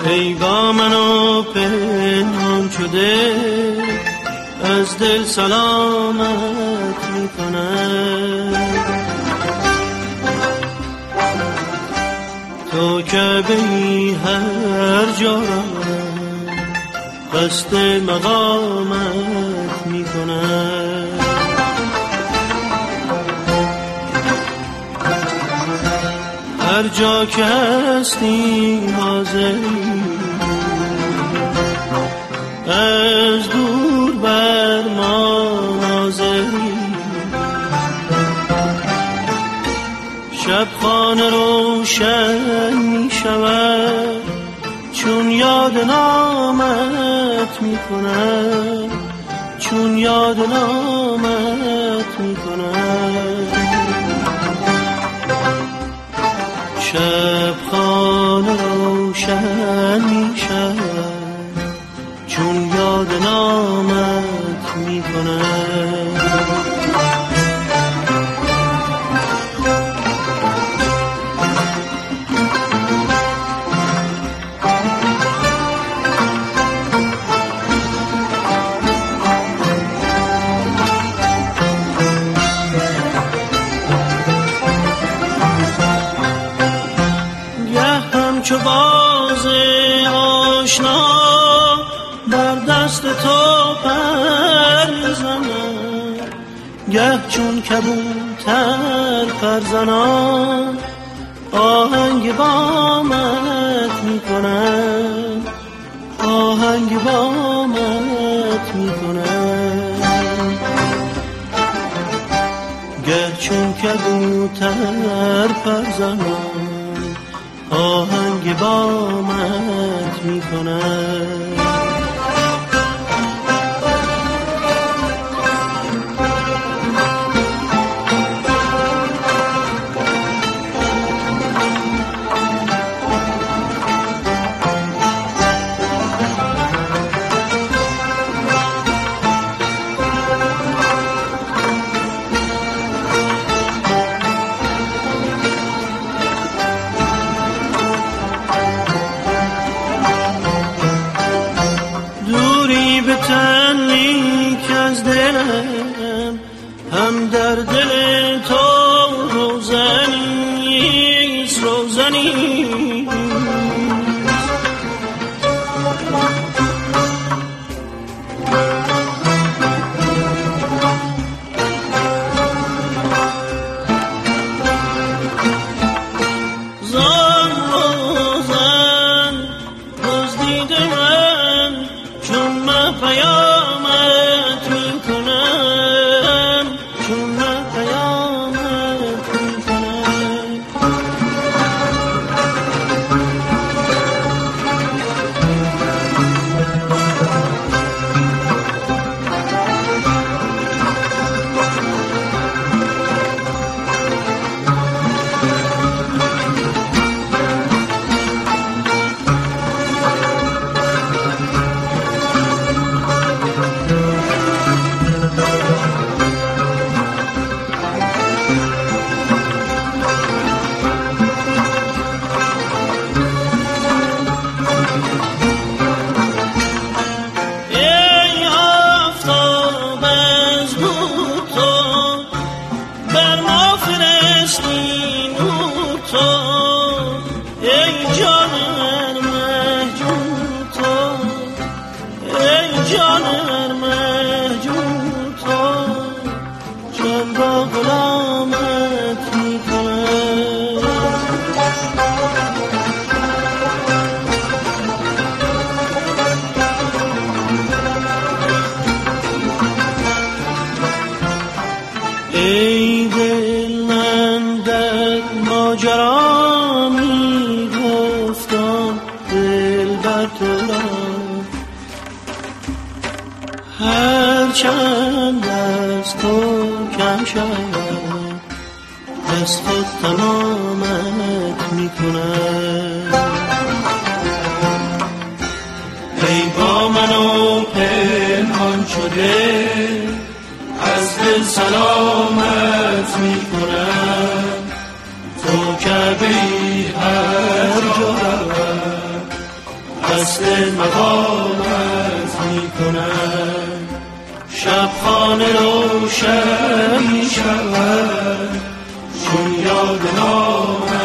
ای با منو پنهان شده از دل سلامت میکنم. تو که بی هر جا قصد مقامت میکنم. هر جا که هستی حاضری از دور بر ما ناظری. شب خانه روشن می شود چون یاد نامت می کنم، چون یاد نامت می کنم. شب خانه روشن می شود چون یاد نامت می کنم. چو باز آشنا بر دست تو پر میزنم، گه چون کبوتر پر زنان آهنگ بامت میکنم، آهنگ بامت میکنم. گه چون کبوتر پر زنان آهنگ بامت میکنم. تنی که از دلم هم در دل تو روزنیست، روزنیست. زان روزن دزدیده من چون من پیامت میکنم، چون من پیامت میکنم. ای دل من در ماجرا می گفتم دل بر تو را، هر چند از تو کم شود از خود تمامت می کنم. ای با منو پنهان شده از دل سلامت می کنم. تو که بی هر جا قصد مقامت می کنم. شب خانه روشن می شود چون یاد نامت